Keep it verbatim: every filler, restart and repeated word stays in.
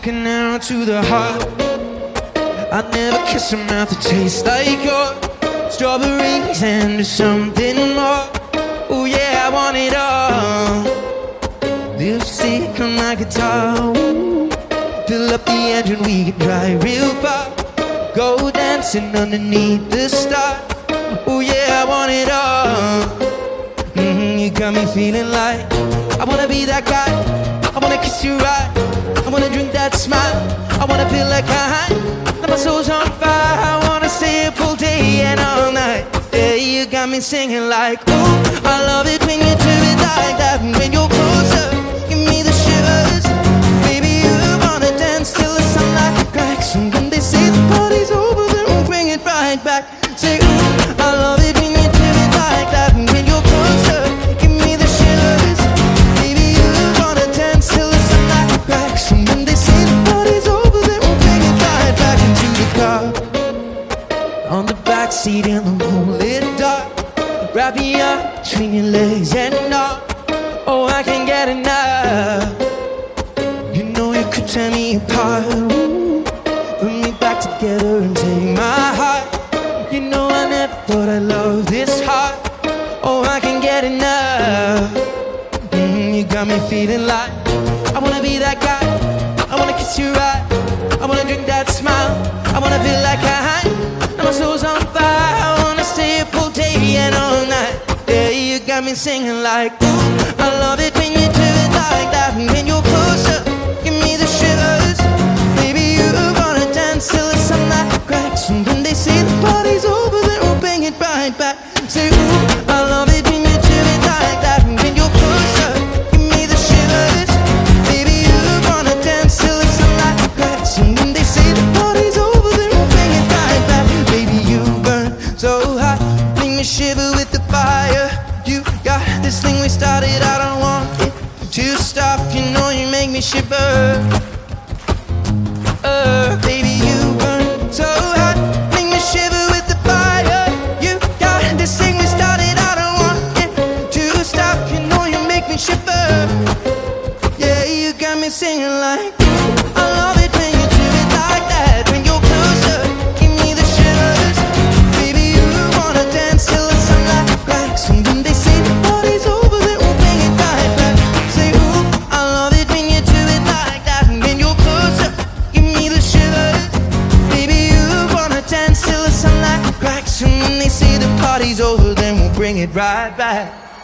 an arrow to the heart. I never kiss a mouth that tastes like yours. Strawberries and there's something more. Oh yeah, I want it all. Lipstick on my guitar. Fill up the engine, we can drive real far. Go dancing underneath the stars. Oh yeah, I want it all. Mm-hmm, you got me feeling like I wanna be that guy. I wanna kiss you right. I wanna drink that smile. I wanna feel like I Now my soul's on fire. I wanna stay up all day and all night. Yeah, you got me singing like, ooh, I love it when you do it like that. And when you're closer, give me the shivers. Baby, you wanna dance till the sunlight cracks. And when they say the party's over, then we'll bring it right back. Say, ooh, I love it when you do it like that. And when you're closer, give me the shivers. Baby, you wanna dance till the sunlight cracks. And when they say the party's over, then we'll bring it right back into the car. On the backseat in the moonlit dark. Wrap me up between your legs and all. Oh, I can't get enough. You know you could tear me apart. Ooh, put me back together and take my heart. You know I never thought I'd love this hard. Oh, I can't get enough. Mm, you got me feeling like I wanna be that guy. I wanna kiss you right. I wanna drink that smile. I wanna feel like I Now my soul's on fire. I wanna stay up all day and all night. Yeah, you got me singing like, ooh, I love it when you do it like that. And when you're closer, give me the shivers. Baby, you wanna dance till the sunlight cracks. And when they say the party's over, then we'll bring it right back. Say, ooh, I love it when you do it like that. And when you're closer, give me the shivers. Baby, you wanna dance till the sunlight cracks. And when they say the party's over, then we'll bring it right back. Baby, you burn so hot, make me shiver with the fire. You got this thing we started, I don't want it to stop. You know you make me shiver. Uh, baby, you burn so hot, make me shiver with the fire. You got this thing we started, I don't want it to stop. You know you make me shiver. Yeah, you got me singing like, I love it when you do it like that. When you're closer, give me the shivers. Baby, you wanna dance till the sunlight cracks. And when they say the party's over, then we'll bring it right back. Say, ooh, I love it when you do it like that. And when you're closer, give me the shivers. Baby, you wanna dance till the sunlight cracks. And when they say the party's over, then we'll bring it right back.